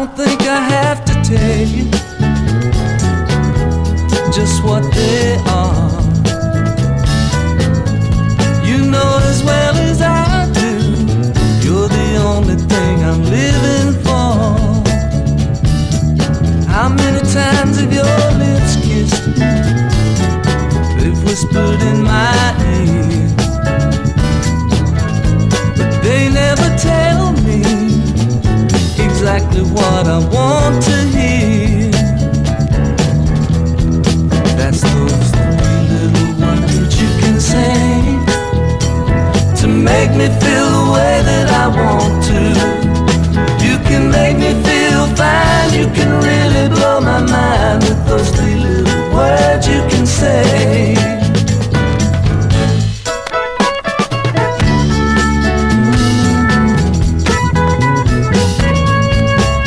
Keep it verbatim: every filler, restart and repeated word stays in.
don't think I have to tell you just what they are. You know as well as I do, you're the only thing I'm living for. How many times have your lips kissed me? They've whispered in my ear, but they never tell me exactly what I want to hear. That's those three little words that you can say to make me feel the way that I want to.